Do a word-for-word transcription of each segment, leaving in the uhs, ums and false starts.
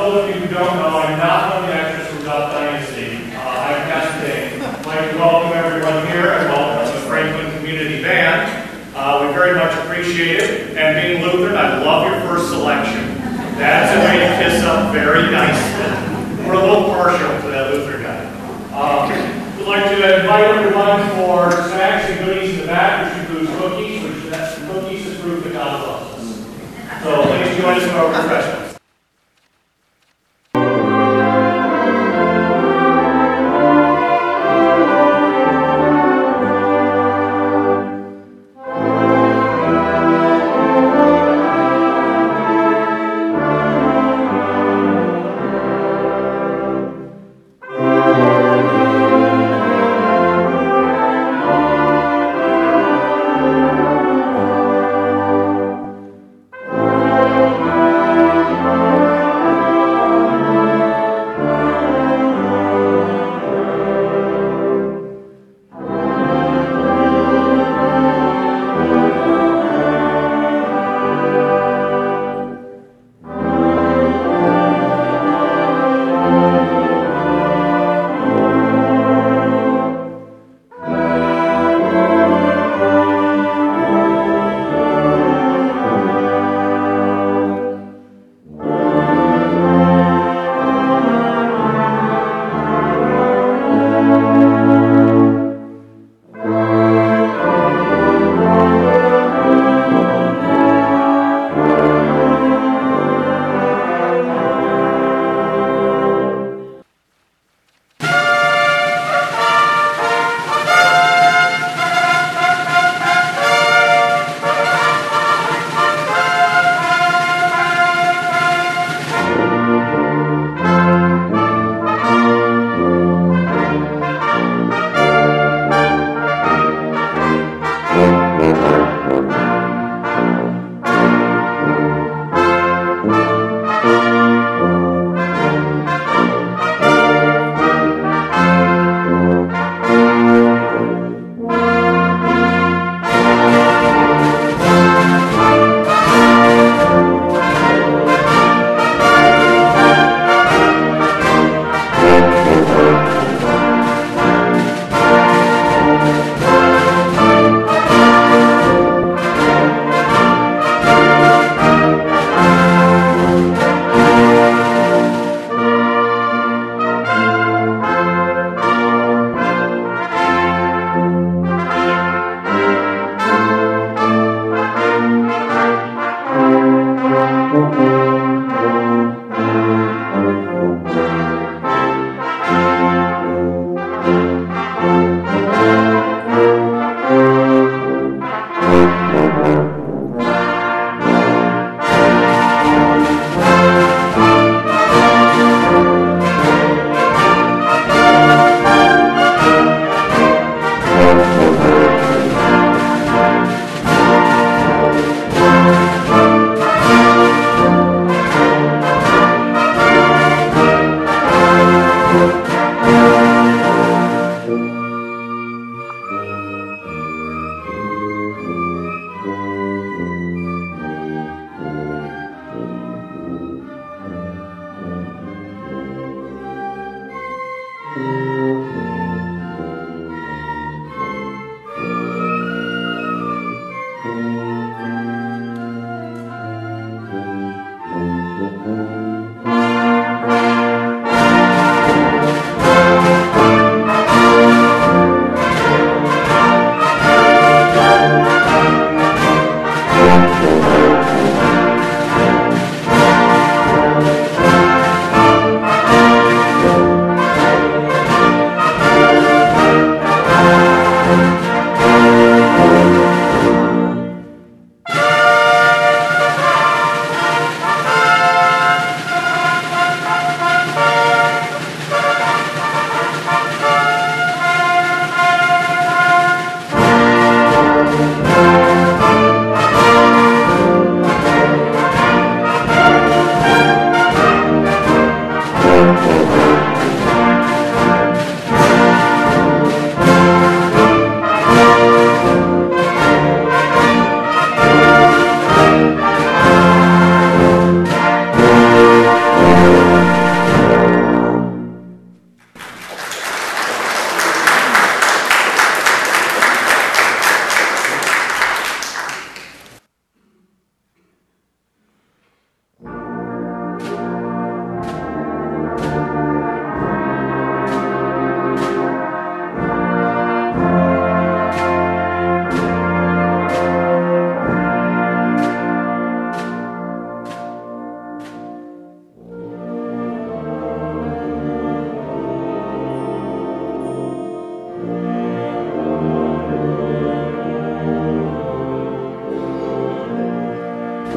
those of you who don't know, I'm not one of the actors from Duck Dynasty. Uh, I'm casting. I'd like to welcome everyone here and welcome the Franklin Community Band. Uh, we very much appreciate it. And being Lutheran, I love your first selection. That's a way to kiss up very nicely. We're a little partial to that Lutheran guy. Um, we'd like to invite everyone for snacks and goodies in the back, which includes cookies, which that's cookies is proof that God loves us. So please join us in our refreshments.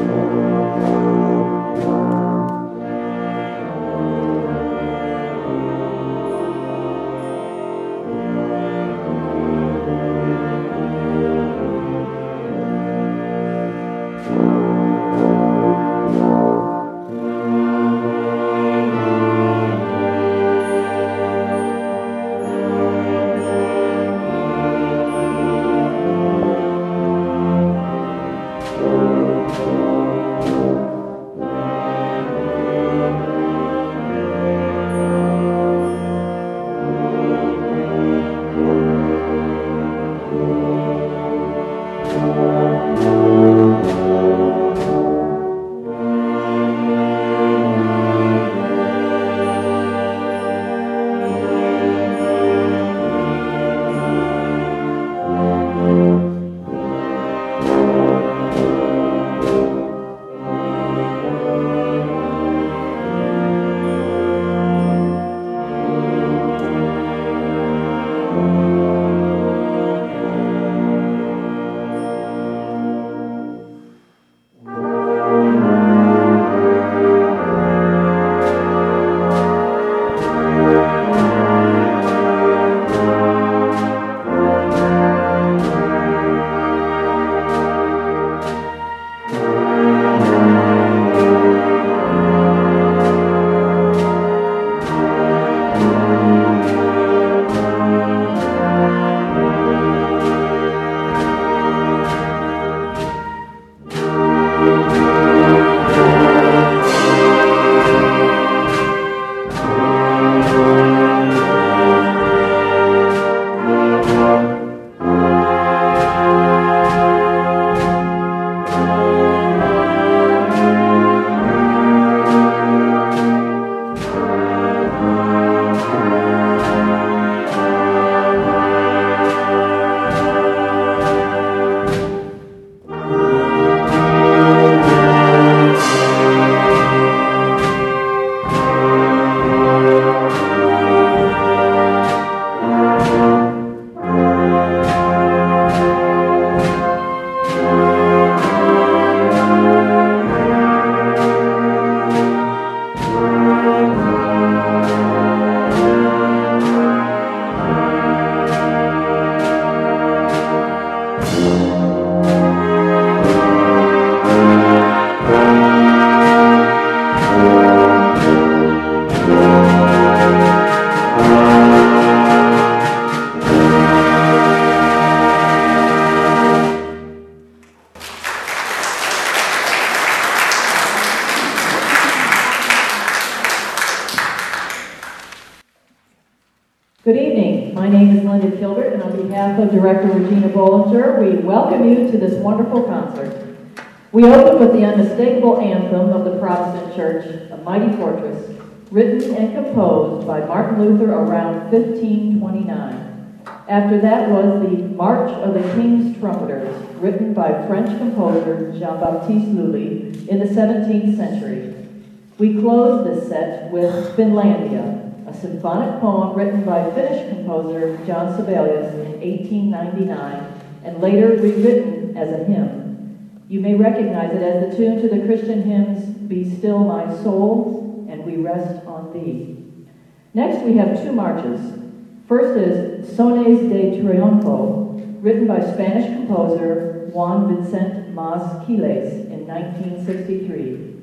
Good evening. My name is Linda Kilbert, and on behalf of Director Regina Bollinger, we welcome you to this wonderful concert. We open with the unmistakable anthem of the Protestant Church, A Mighty Fortress, written and composed by Martin Luther around fifteen twenty-nine. After that was the March of the King's Trumpeters, written by French composer Jean-Baptiste Lully in the seventeenth century. We close this set with Finlandia, a symphonic poem written by Finnish composer John Sibelius in eighteen ninety-nine and later rewritten as a hymn. You may recognize it as the tune to the Christian hymns, Be Still My Soul, and We Rest on Thee. Next we have two marches. First is Sones de Triunfo, written by Spanish composer Juan Vicente Mas Quiles in nineteen sixty-three.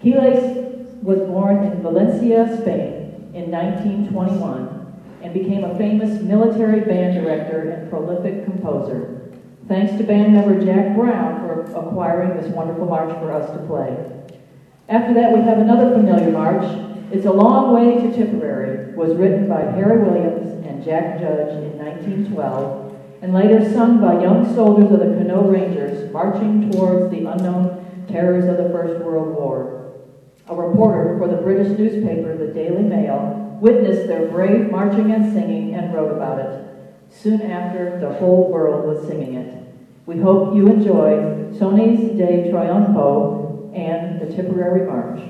Quiles was born in Valencia, Spain, in nineteen twenty-one and became a famous military band director and prolific composer. Thanks to band member Jack Brown for acquiring this wonderful march for us to play. After that, we have another familiar march. It's A Long Way to Tipperary, was written by Harry Williams and Jack Judge in nineteen twelve and later sung by young soldiers of the Connaught Rangers marching towards the unknown terrors of the First World War. A reporter for the British newspaper, the Daily Mail, witnessed their brave marching and singing and wrote about it. Soon after, the whole world was singing it. We hope you enjoy Sones de Triunfo and the Tipperary March.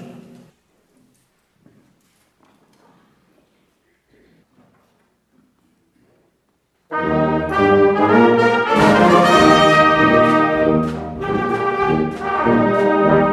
Thank you.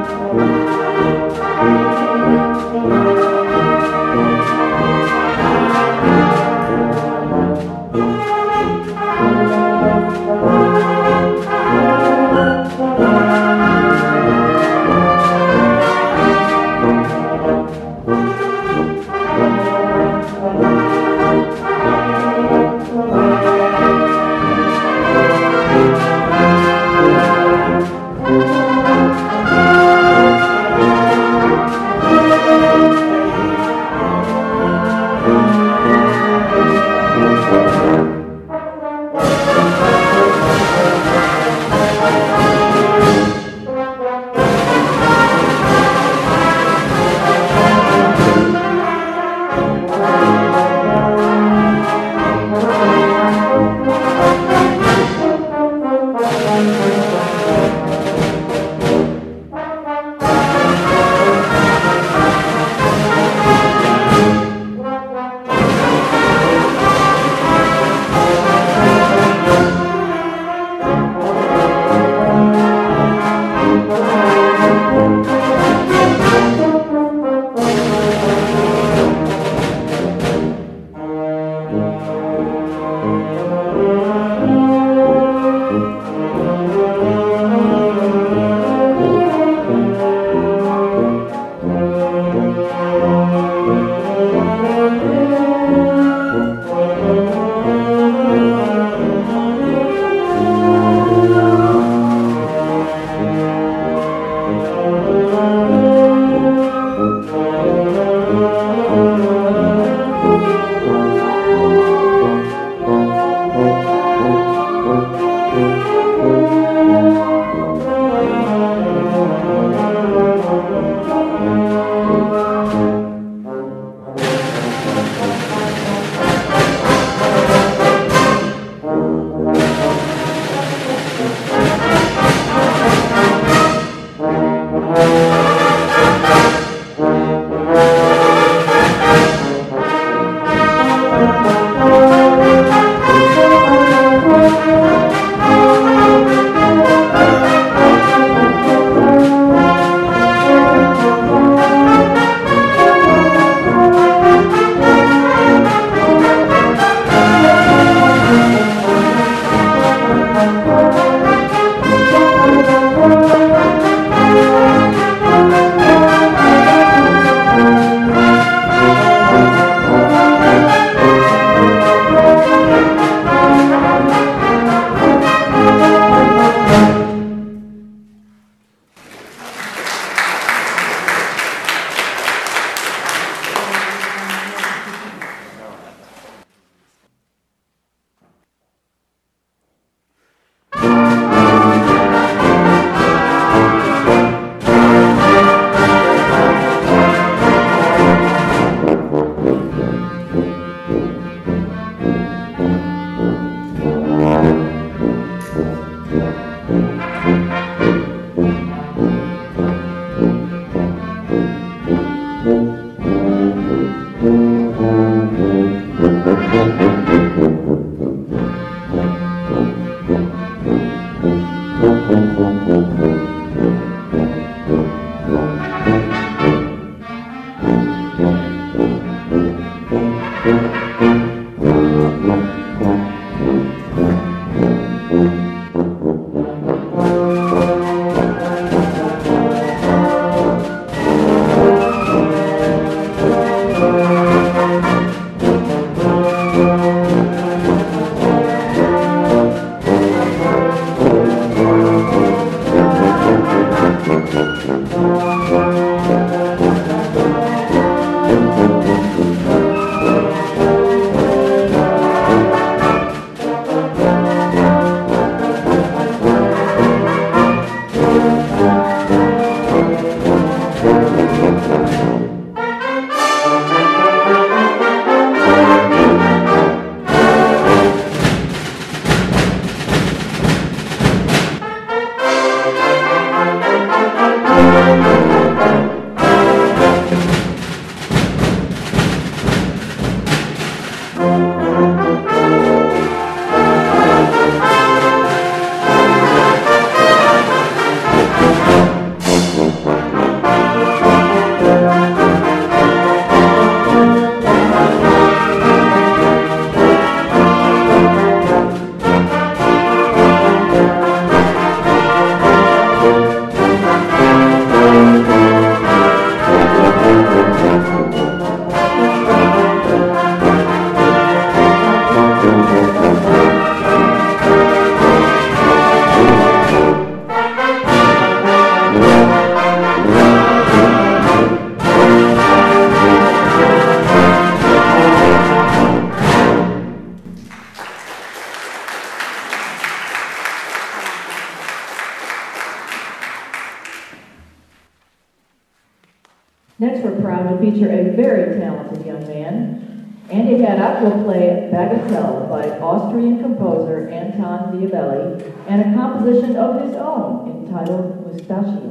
Next, we're proud to feature a very talented young man. Andy Haddock will play Bagatelle by Austrian composer Anton Diabelli and a composition of his own entitled Mustachio.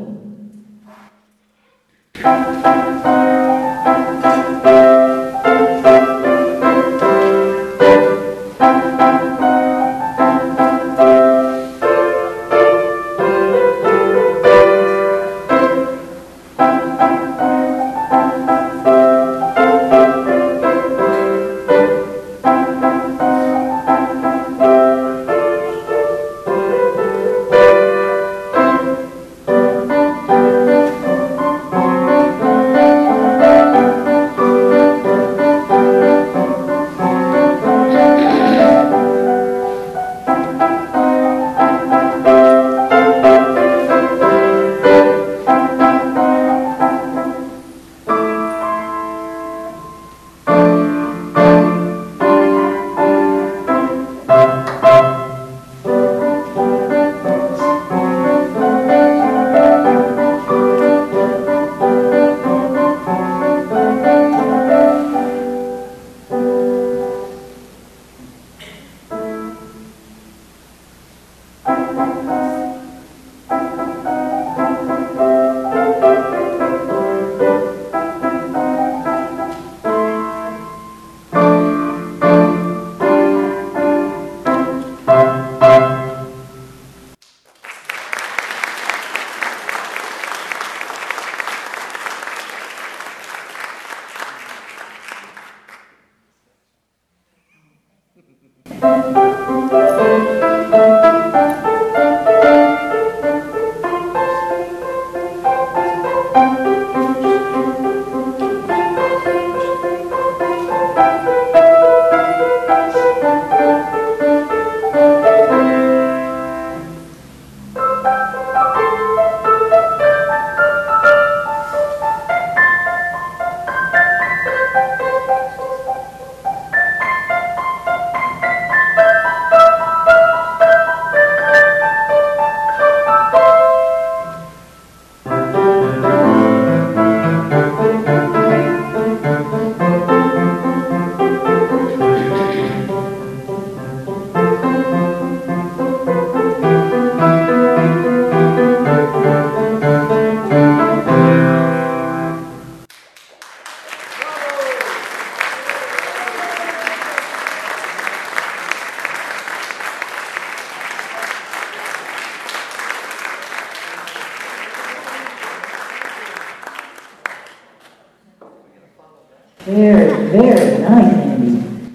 Very, very nice, Andy.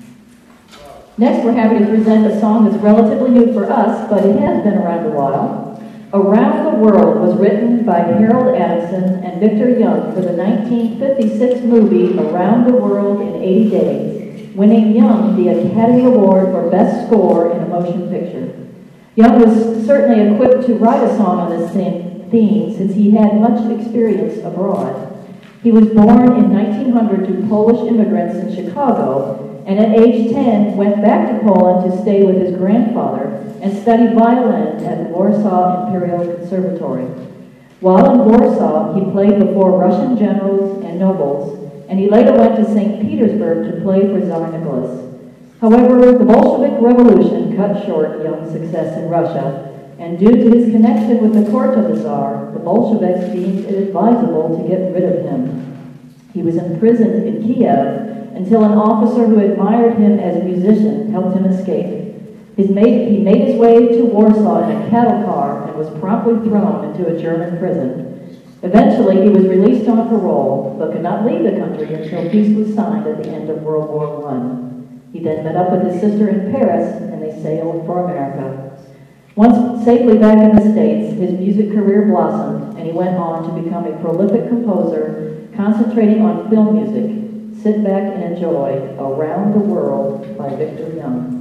Next, we're happy to present a song that's relatively new for us, but it has been around a while. Around the World was written by Harold Addison and Victor Young for the nineteen fifty-six movie Around the World in eighty days, winning Young the Academy Award for Best Score in a Motion Picture. Young was certainly equipped to write a song on this theme since he had much experience abroad. He was born in nineteen hundred to Polish immigrants in Chicago, and at age ten went back to Poland to stay with his grandfather and study violin at the Warsaw Imperial Conservatory. While in Warsaw, he played before Russian generals and nobles, and he later went to Saint Petersburg to play for Tsar Nicholas. However, the Bolshevik Revolution cut short Young's success in Russia, and due to his connection with the court of the Tsar, the Bolsheviks deemed it advisable to get rid of him. He was imprisoned in Kiev until an officer who admired him as a musician helped him escape. His made, he made his way to Warsaw in a cattle car and was promptly thrown into a German prison. Eventually, he was released on parole, but could not leave the country until peace was signed at the end of World War One. He then met up with his sister in Paris, and they sailed for America. Once safely back in the States, his music career blossomed, and he went on to become a prolific composer, concentrating on film music. Sit back and enjoy Around the World by Victor Young.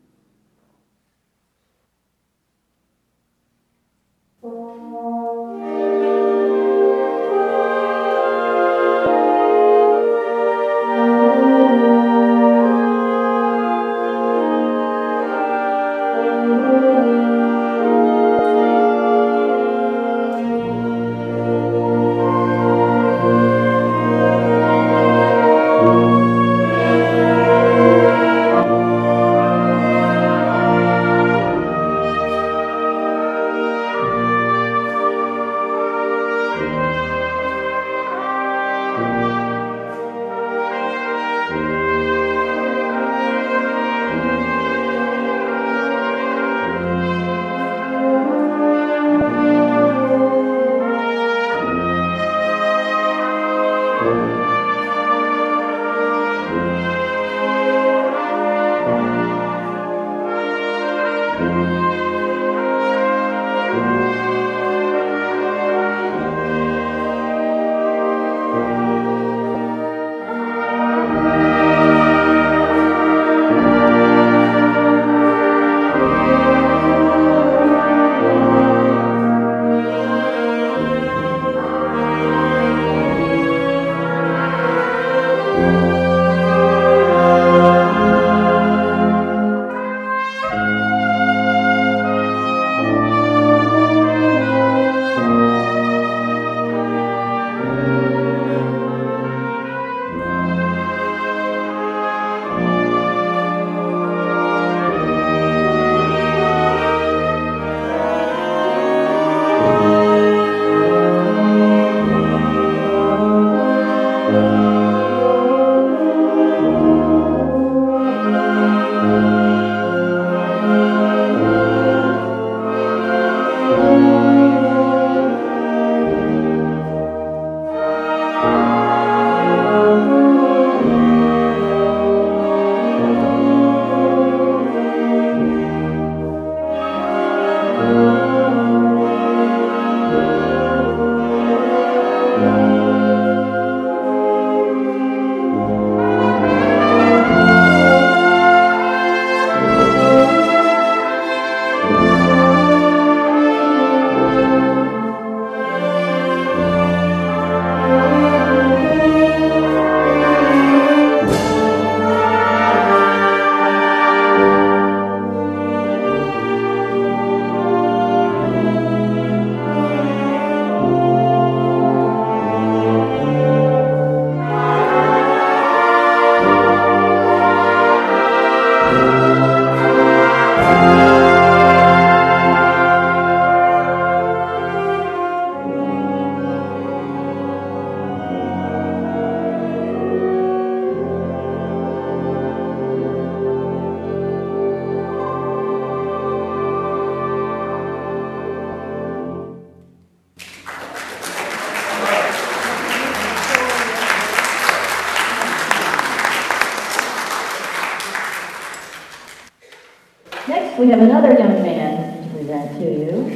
We have another young man to present to you.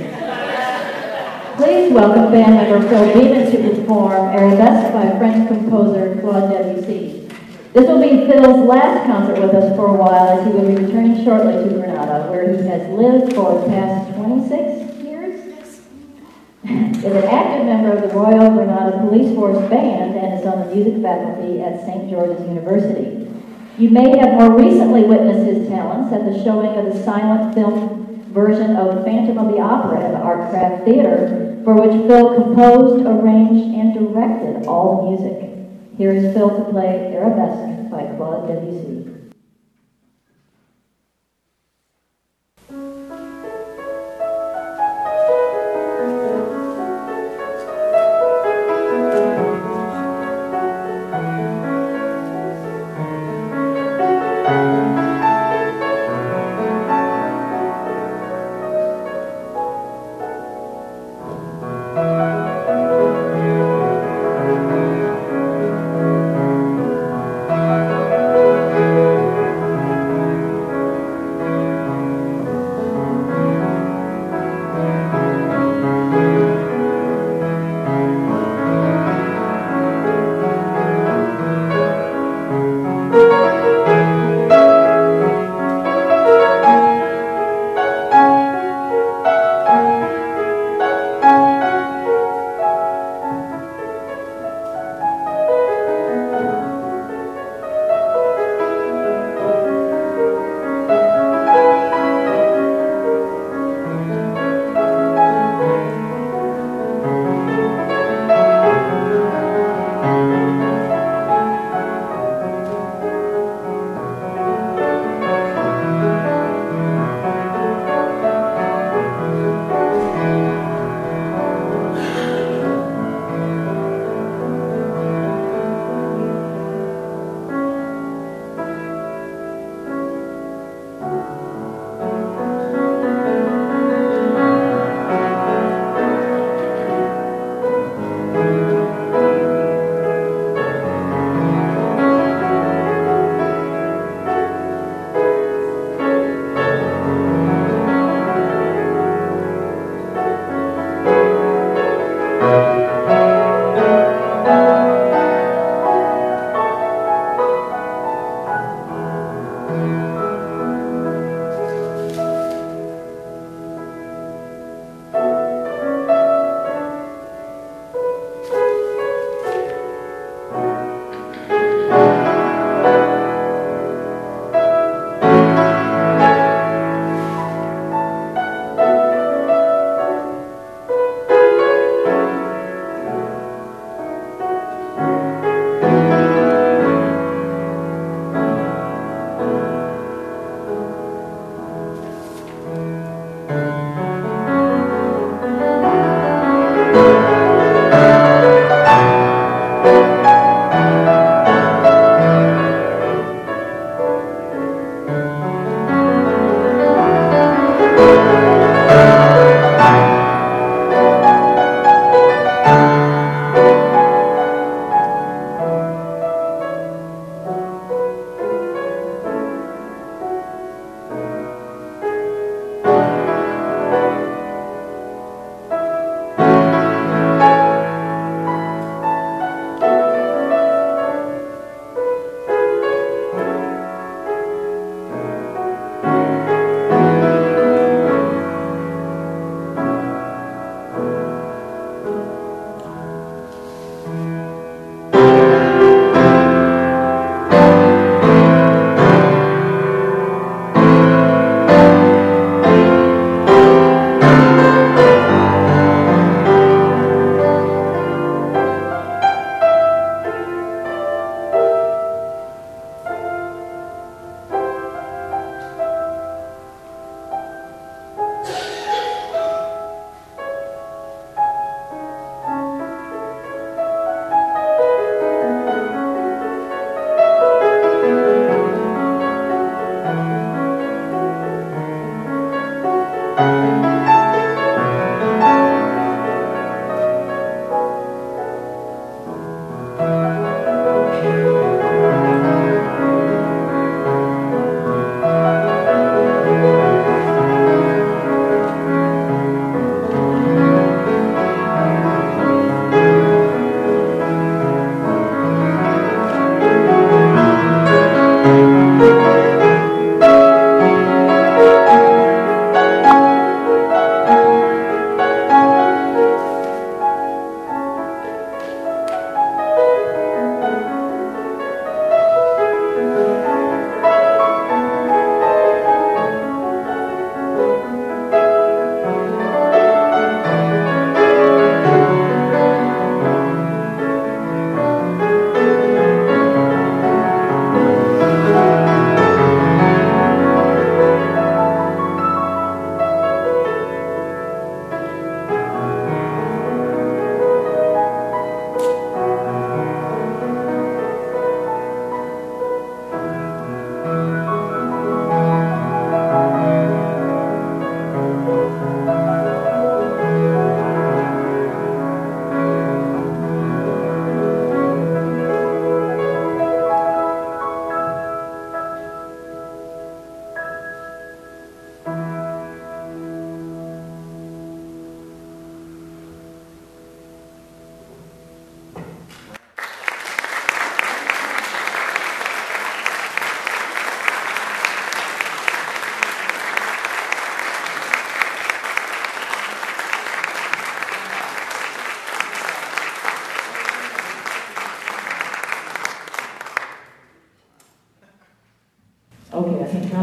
Please welcome band member Phil Beeman to perform Arabesque by French composer Claude Debussy. This will be Phil's last concert with us for a while, as he will be returning shortly to Granada, where he has lived for the past twenty-six years. Is an active member of the Royal Granada Police Force Band and is on the music faculty at Saint George's University. You may have more recently witnessed his talents at the showing of the silent film version of Phantom of the Opera at the Artcraft Theater, for which Phil composed, arranged, and directed all the music. Here is Phil to play Arabesque by Claude Debussy.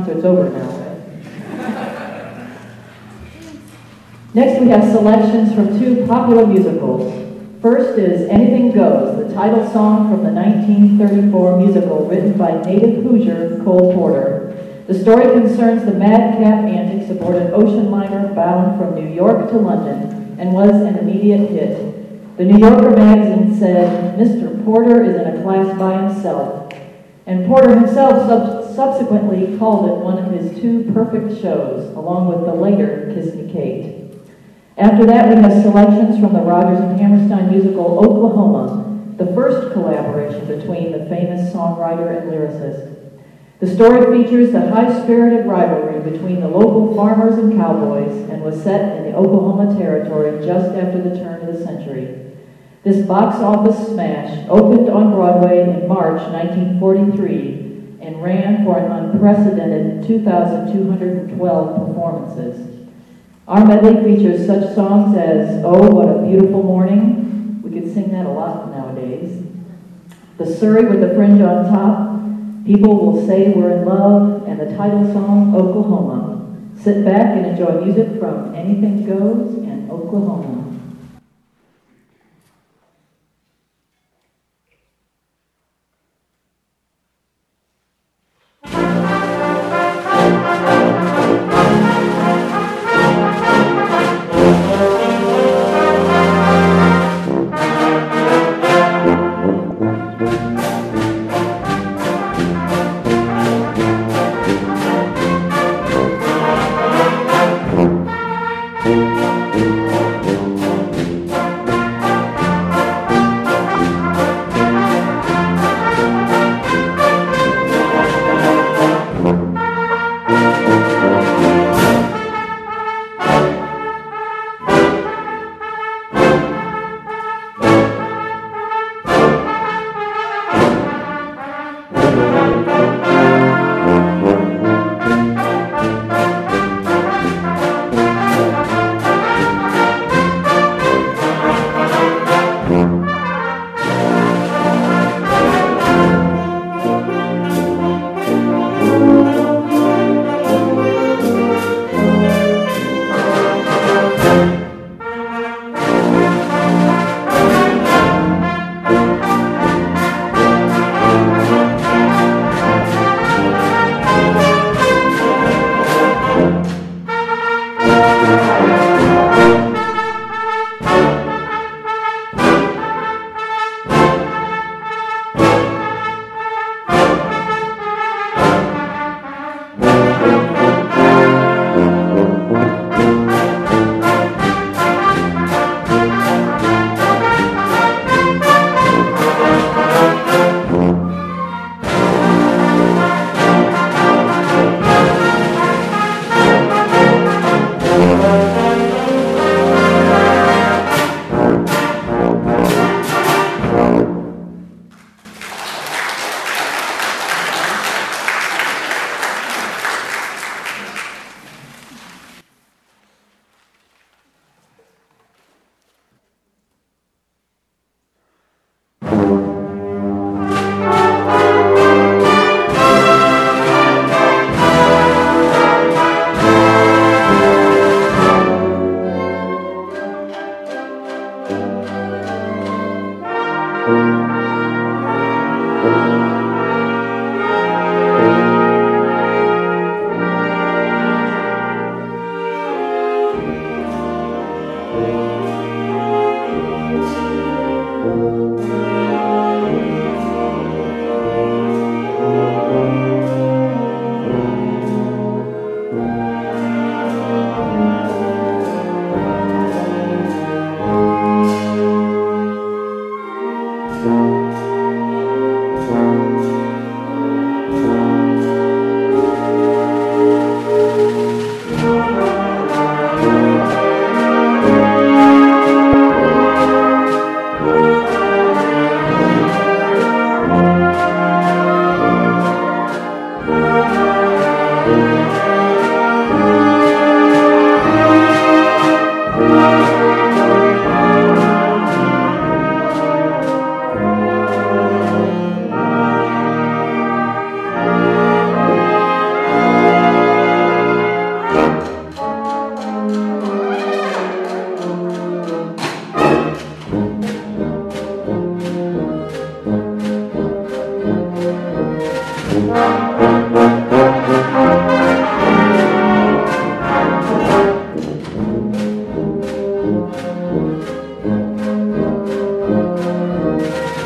concert's over now, right? Next, we have selections from two popular musicals. First is Anything Goes, the title song from the nineteen thirty-four musical written by native Hoosier Cole Porter. The story concerns the madcap antics aboard an ocean liner bound from New York to London and was an immediate hit. The New Yorker magazine said, Mister Porter is in a class by himself. And Porter himself sub- subsequently called it one of his two perfect shows, along with the later Kiss Me Kate. After that, we have selections from the Rodgers and Hammerstein musical Oklahoma, the first collaboration between the famous songwriter and lyricist. The story features the high-spirited rivalry between the local farmers and cowboys and was set in the Oklahoma Territory just after the turn of the century. This box office smash opened on Broadway in March nineteen forty-three and ran for an unprecedented two thousand two hundred twelve performances. Our medley features such songs as Oh, What a Beautiful Morning. We could sing that a lot nowadays. The Surrey with the Fringe on Top, People Will Say We're in Love, and the title song, Oklahoma. Sit back and enjoy music from Anything Goes and Oklahoma.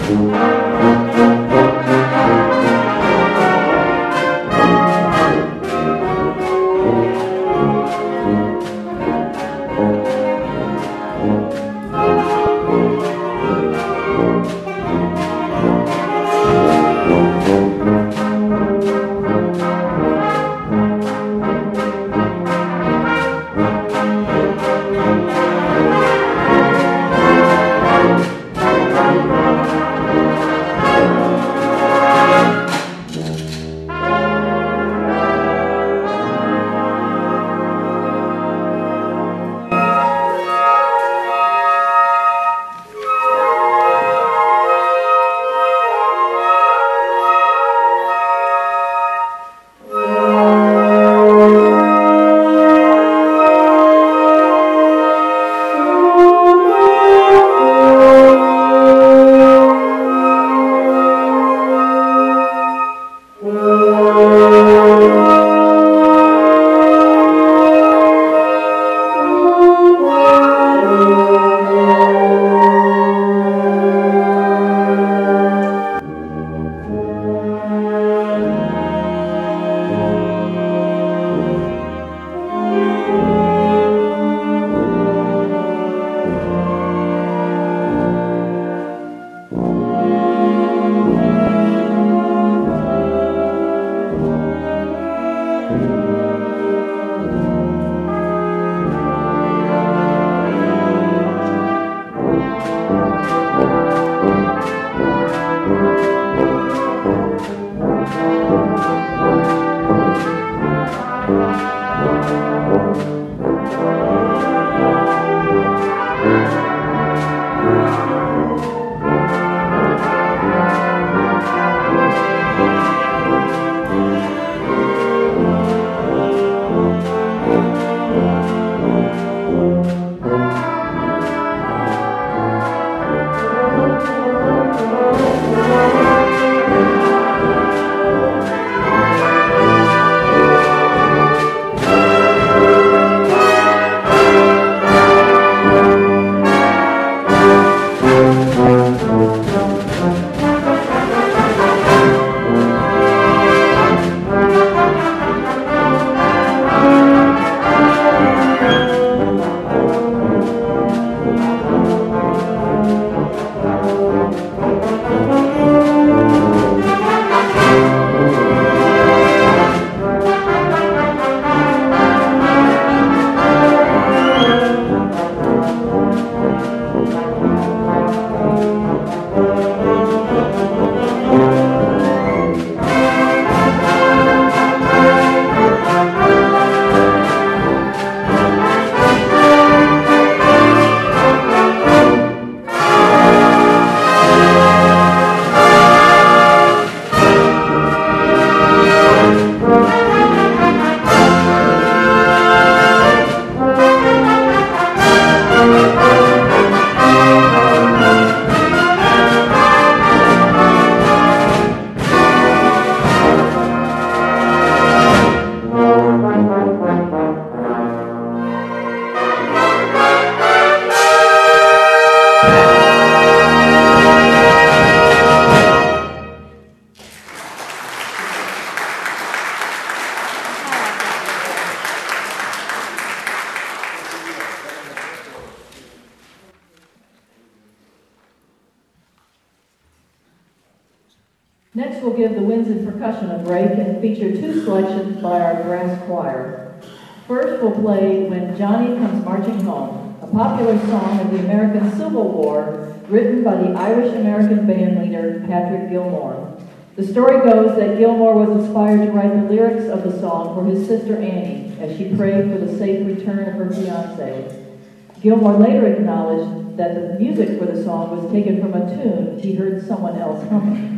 Next, we'll give the winds and percussion a break and feature two selections by our brass choir. First, we'll play When Johnny Comes Marching Home, a popular song of the American Civil War written by the Irish-American band leader Patrick Gilmore. The story goes that Gilmore was inspired to write the lyrics of the song for his sister Annie as she prayed for the safe return of her fiancé. Gilmore later acknowledged that the music for the song was taken from a tune he heard someone else humming.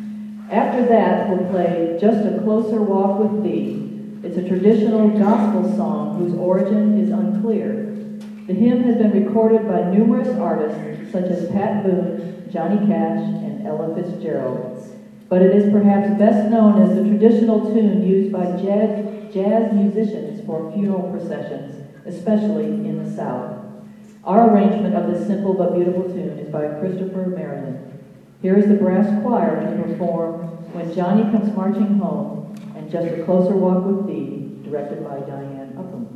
After that, we'll play Just a Closer Walk with Thee. It's a traditional gospel song whose origin is unclear. The hymn has been recorded by numerous artists such as Pat Boone, Johnny Cash, and Ella Fitzgerald. But it is perhaps best known as the traditional tune used by jazz, jazz musicians for funeral processions, especially in the South. Our arrangement of this simple but beautiful tune is by Christopher Merriman. Here is the brass choir to perform When Johnny Comes Marching Home and Just a Closer Walk with Thee, directed by Diane Upham.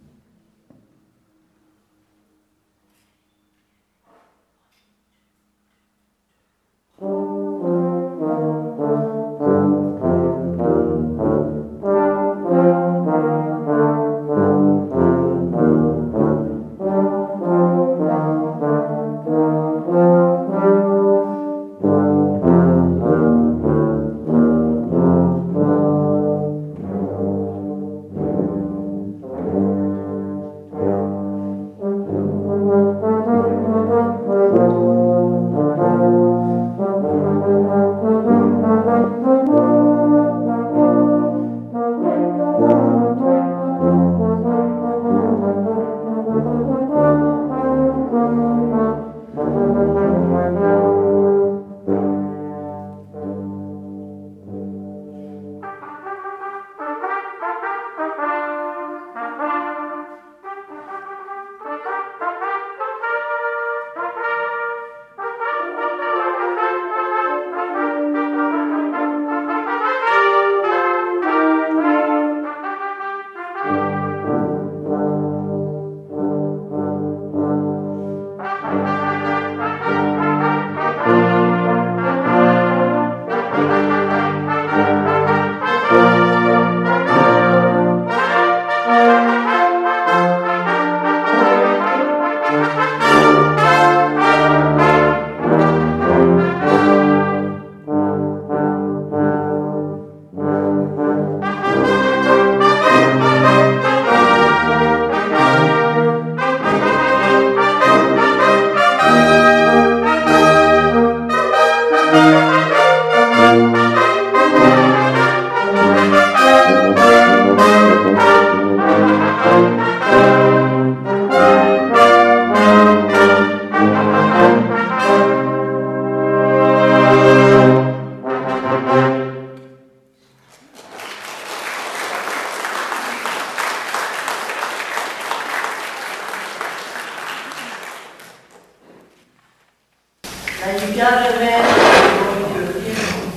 Now you gotta imagine going to a funeral.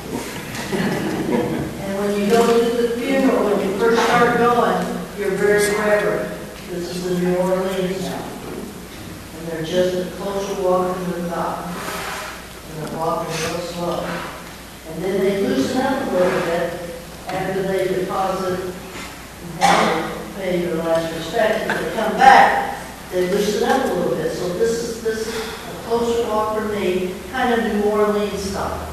And when you go to the funeral, when you first start going, you're very reverent. This is the New Orleans now. And they're just a closer walking with God. And they're walking real slow. And then they loosen up a little bit after they deposit and have to pay their last respect. If they come back, they loosen up a little bit. So this is this is a closer walk for me, kind of New Orleans style.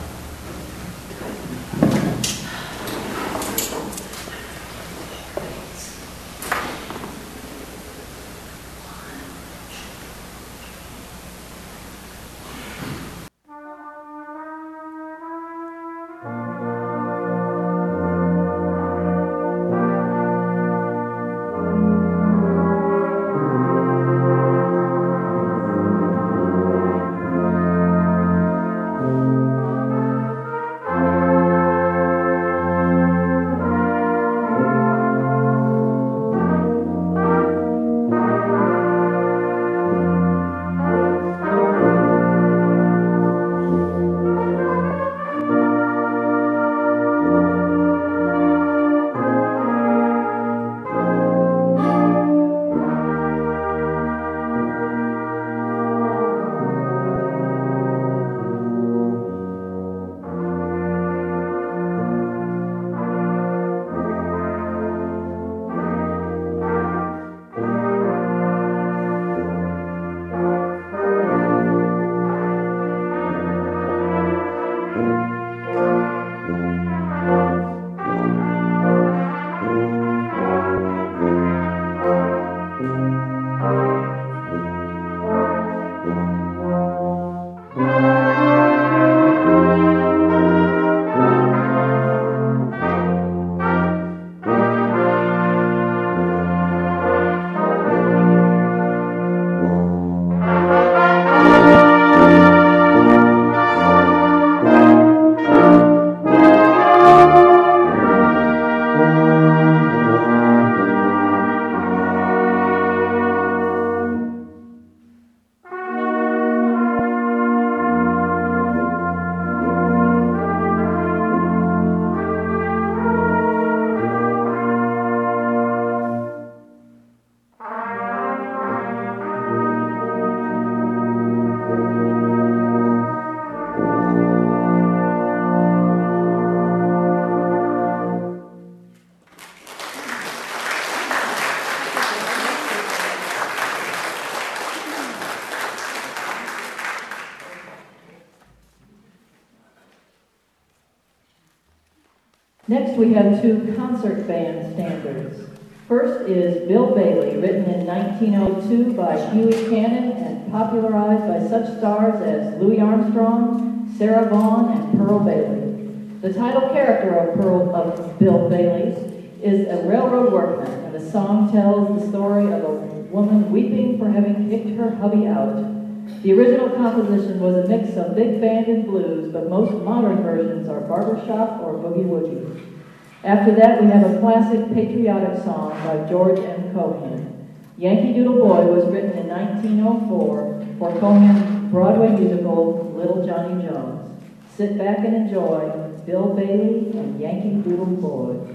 Next, we have two concert band standards. First is Bill Bailey, written in nineteen oh two by Huey Cannon and popularized by such stars as Louis Armstrong, Sarah Vaughan, and Pearl Bailey. The title character of, Pearl, of Bill Bailey is a railroad workman, and the song tells the story of a woman weeping for having kicked her hubby out. The original composition was a mix of big band and blues, but most modern versions are barbershop or boogie-woogie. After that, we have a classic patriotic song by George M. Cohan. Yankee Doodle Boy was written in nineteen oh four for Cohan's Broadway musical Little Johnny Jones. Sit back and enjoy Bill Bailey and Yankee Doodle Boy.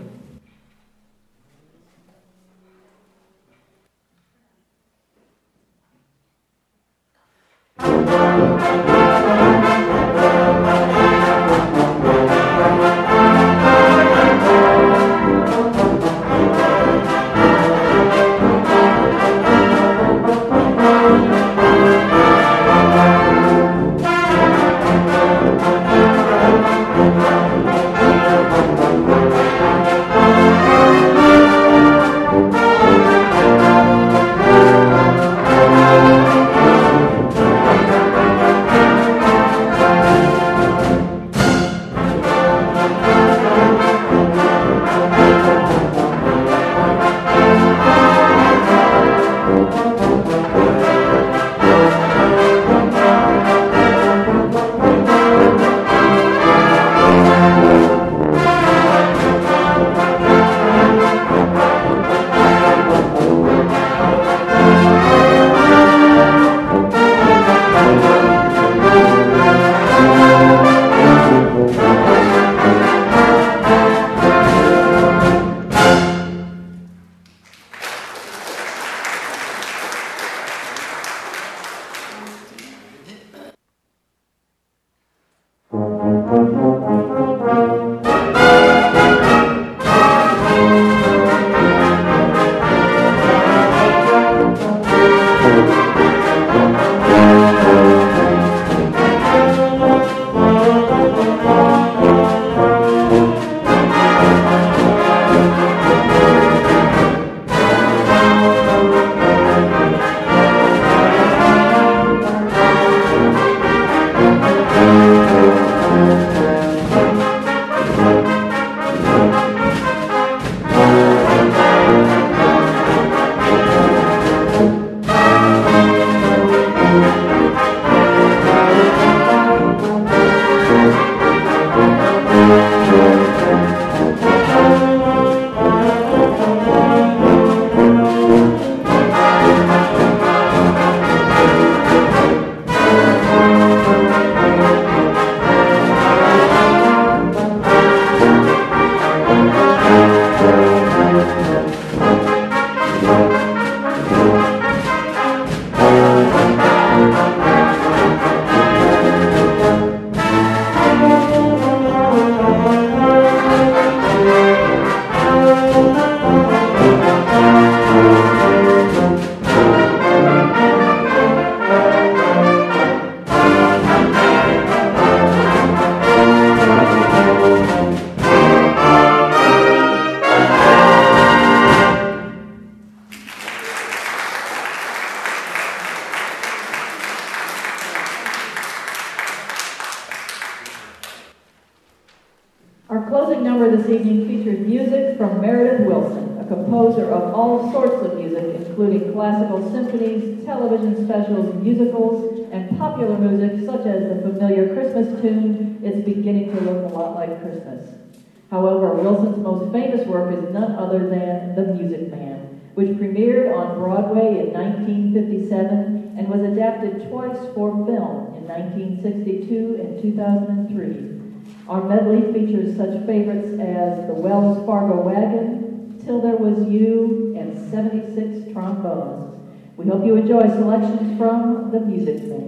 Our closing number this evening features music from Meredith Willson, a composer of all sorts of music, including classical symphonies, television specials, musicals, and popular music such as the familiar Christmas tune, It's Beginning to Look a Lot Like Christmas. However, Wilson's most famous work is none other than The Music Man, which premiered on Broadway in nineteen fifty-seven and was adapted twice for film in nineteen sixty-two and two thousand three. Our medley features such favorites as The Wells Fargo Wagon, Till There Was You, and seventy-six Trombones. We hope you enjoy selections from The Music Man.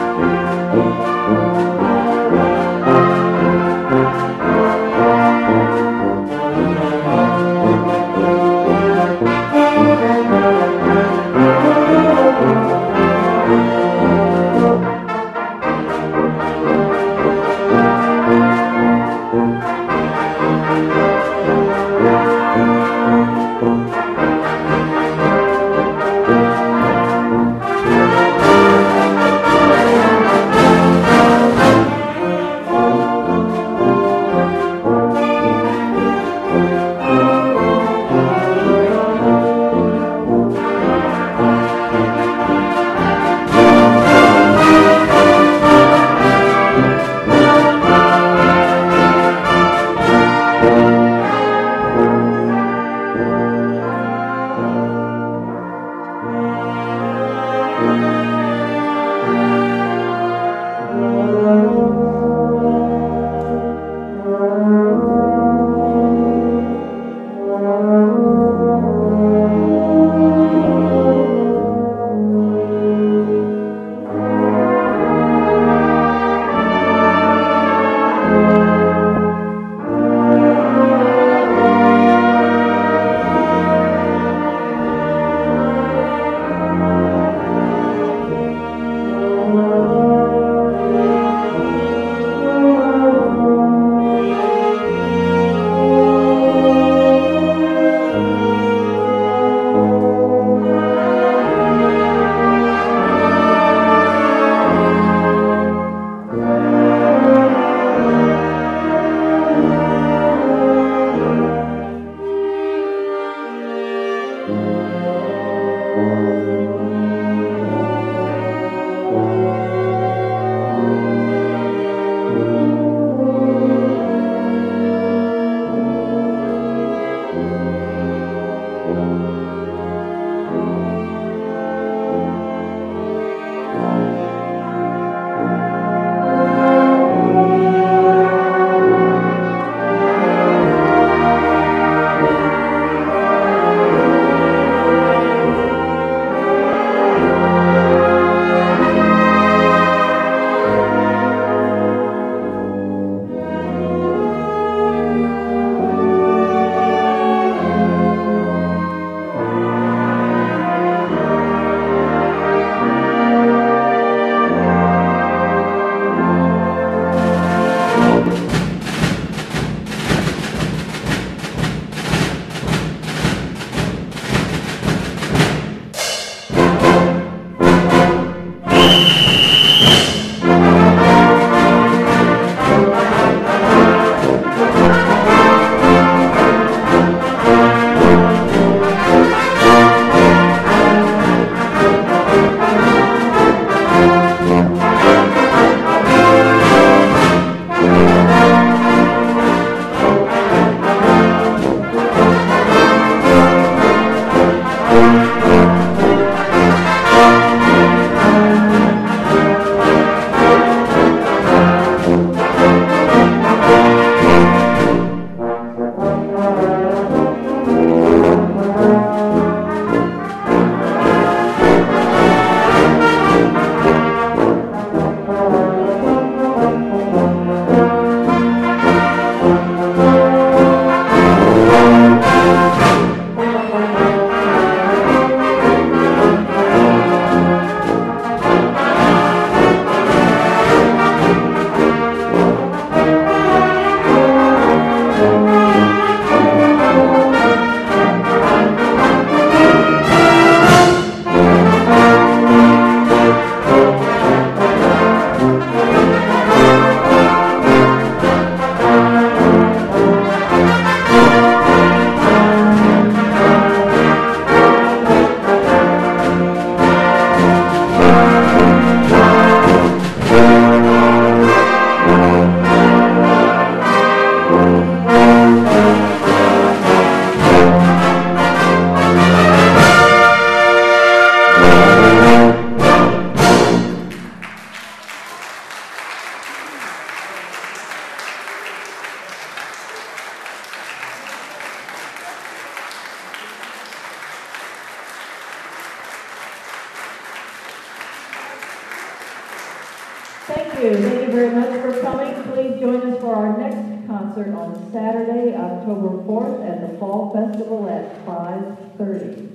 Thank you. Thank you. Thank you very much for coming. Please join us for our next concert on Saturday, October fourth at the Fall Festival at five thirty.